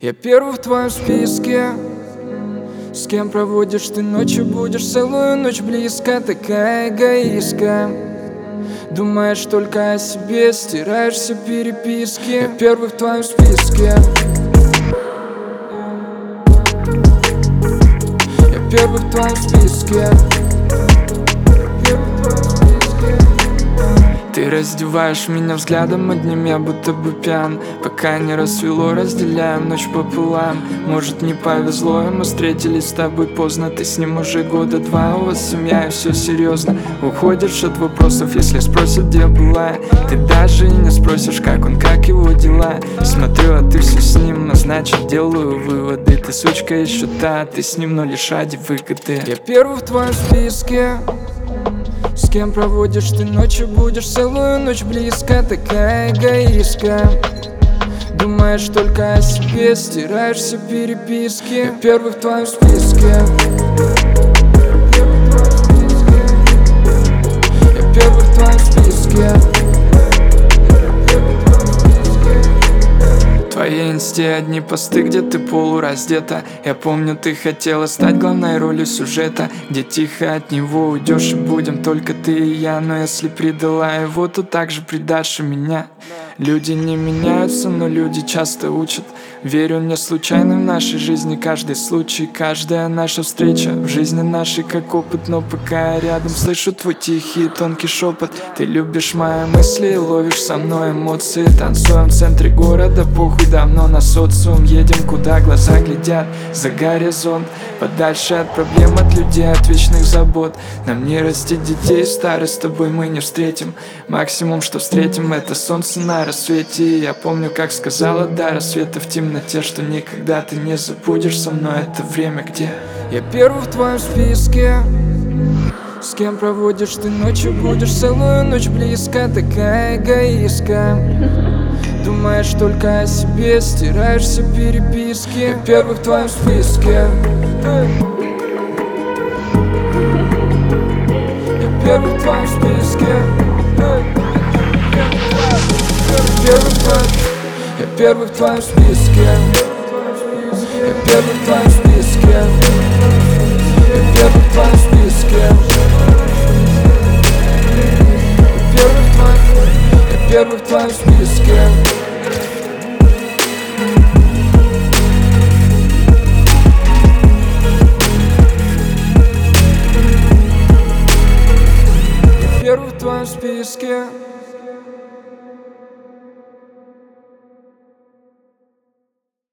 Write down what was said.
Я первый в твоем списке. С кем проводишь ты ночью, будешь целую ночь близко. Такая эгоистка, думаешь только о себе, стираешь все переписки. Я первый в твоем списке. Я первый в твоем списке. Ты раздеваешь меня взглядом одним, я будто бы пьян. Пока не рассвело, разделяем ночь пополам. Может, не повезло, и мы встретились с тобой поздно. Ты с ним уже года два, у вас семья и все серьезно. Уходишь от вопросов, если спросят, где была. Ты даже и не спросишь, как он, как его дела. Смотрю, а ты все с ним, а значит делаю выводы. Ты сучка еще та, ты с ним, но лишь ради выгоды. Я первый в твоем списке. С кем проводишь ты ночью, будешь целую ночь близко. Такая эгоистка, думаешь только о себе, стираешь все переписки. Я первый в твоем списке. Я первый в твоем списке. В твоей инсте одни посты, где ты полураздета. Я помню, ты хотела стать главной ролью сюжета, где тихо от него уйдешь и будем только ты и я. Но если предала его, то также предашь и меня. Люди не меняются, но люди часто учат. Верю, не случайно в нашей жизни каждый случай, каждая наша встреча в жизни нашей как опыт. Но пока я рядом, слышу твой тихий тонкий шепот. Ты любишь мои мысли и ловишь со мной эмоции. Танцуем в центре города, похуй давно на социум. Едем, куда глаза глядят, за горизонт. Подальше от проблем, от людей, от вечных забот. Нам не растить детей, старость с тобой мы не встретим. Максимум, что встретим, это солнце на рассвете. И я помню, как сказала до рассвета в темноте, что никогда ты не забудешь со мной это время, где я первый в твоем списке. С кем проводишь ты ночью, будешь целую ночь близко. Такая эгоистка, думаешь только о себе, стираешь все переписки. Я первый в твоем списке. Я первый в твоем списке. Я первый в твоем списке. Я первый в твоем списке. Я первый в твоем списке. Я первый в твоем списке. Я первый в твоем списке.